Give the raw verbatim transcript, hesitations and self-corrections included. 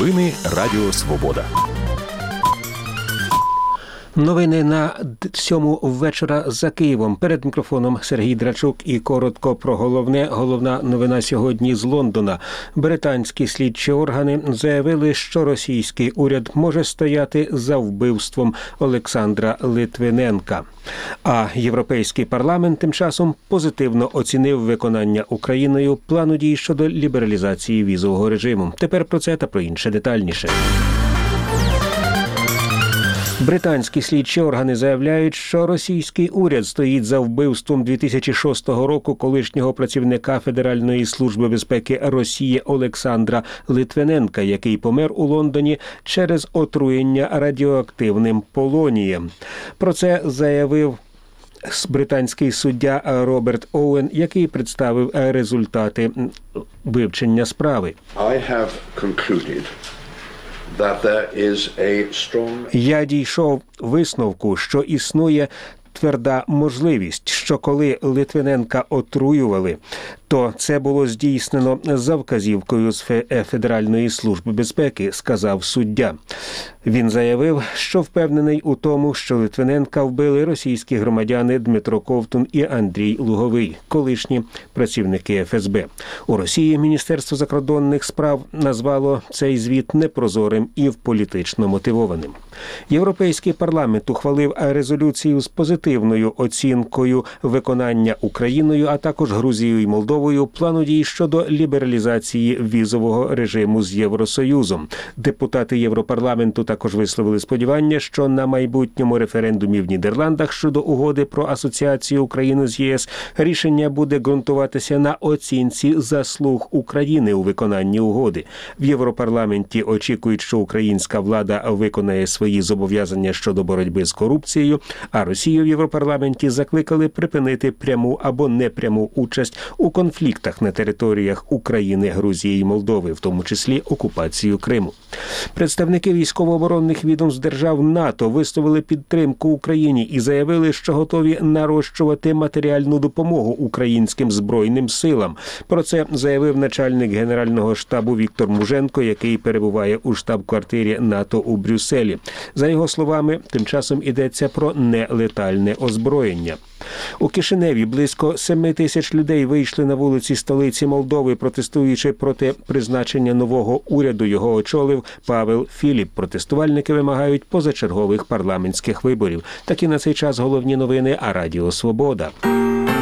Новини Радіо Свобода. Новини на сьому вечора за Києвом. Перед мікрофоном Сергій Драчук і коротко про головне. Головна новина сьогодні з Лондона. Британські слідчі органи заявили, що російський уряд може стояти за вбивством Олександра Литвиненка. А Європейський парламент тим часом позитивно оцінив виконання Україною плану дій щодо лібералізації візового режиму. Тепер про це та про інше детальніше. Британські слідчі органи заявляють, що російський уряд стоїть за вбивством дві тисячі шостого року колишнього працівника Федеральної служби безпеки Росії Олександра Литвиненка, який помер у Лондоні через отруєння радіоактивним полонієм. Про це заявив британський суддя Роберт Оуен, який представив результати вивчення справи. I have concluded that there is a strong... Я дійшов висновку, що існує тверда можливість, що коли Литвиненка отруювали, то це було здійснено за вказівкою з Федеральної служби безпеки, сказав суддя. Він заявив, що впевнений у тому, що Литвиненка вбили російські громадяни Дмитро Ковтун і Андрій Луговий, колишні працівники еф ес бе. У Росії Міністерство закордонних справ назвало цей звіт непрозорим і політично мотивованим. Європейський парламент ухвалив резолюцію з позитивною оцінкою виконання Україною, а також Грузією і Молдовою плану дій щодо лібералізації візового режиму з Євросоюзом. Депутати Європарламенту також висловили сподівання, що на майбутньому референдумі в Нідерландах щодо угоди про асоціацію України з ЄС рішення буде ґрунтуватися на оцінці заслуг України у виконанні угоди. В Європарламенті очікують, що українська влада виконає свої зобов'язання щодо боротьби з корупцією, а Росію в Європарламенті закликали припинити пряму або непряму участь у конфліктах на територіях України, Грузії і Молдови, в тому числі окупацію Криму. Представники військово-оборонних відомств держав НАТО висловили підтримку Україні і заявили, що готові нарощувати матеріальну допомогу українським збройним силам. Про це заявив начальник Генерального штабу Віктор Муженко, який перебуває у штаб-квартирі НАТО у Брюсселі. За його словами, тим часом йдеться про нелетальне озброєння. У Кишиневі близько семи тисяч людей вийшли на вулиці столиці Молдови, протестуючи проти призначення нового уряду. Його очолив Павел Філіп. Протестувальники вимагають позачергових парламентських виборів. Такі на цей час головні новини, а Радіо Свобода.